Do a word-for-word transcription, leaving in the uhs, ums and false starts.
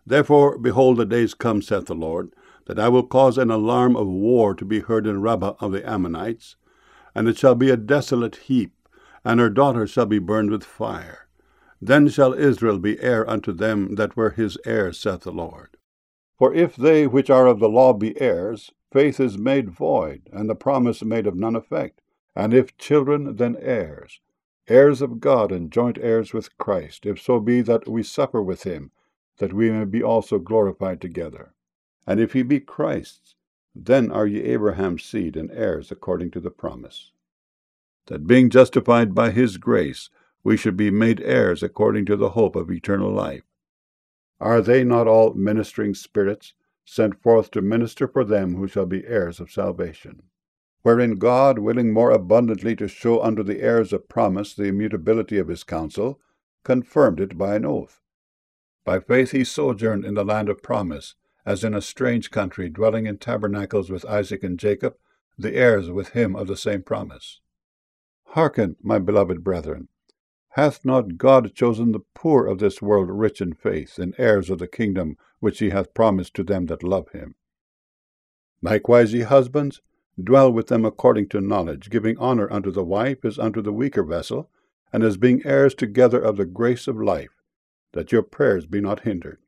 Therefore, behold, the days come, saith the Lord, that I will cause an alarm of war to be heard in Rabbah of the Ammonites, and it shall be a desolate heap, and her daughters shall be burned with fire. Then shall Israel be heir unto them that were his heirs, saith the Lord. For if they which are of the law be heirs, faith is made void, and the promise made of none effect. And if children, then heirs, heirs of God, and joint heirs with Christ, if so be that we suffer with him, that we may be also glorified together. And if ye be Christ's, then are ye Abraham's seed, and heirs according to the promise. That being justified by his grace, we should be made heirs according to the hope of eternal life. Are they not all ministering spirits, sent forth to minister for them who shall be heirs of salvation? Wherein God, willing more abundantly to show unto the heirs of promise the immutability of his counsel, confirmed it by an oath. By faith he sojourned in the land of promise, as in a strange country, dwelling in tabernacles with Isaac and Jacob, the heirs with him of the same promise. Hearken, my beloved brethren, hath not God chosen the poor of this world rich in faith, and heirs of the kingdom which he hath promised to them that love him? Likewise, ye husbands, dwell with them according to knowledge, giving honor unto the wife as unto the weaker vessel, and as being heirs together of the grace of life, that your prayers be not hindered.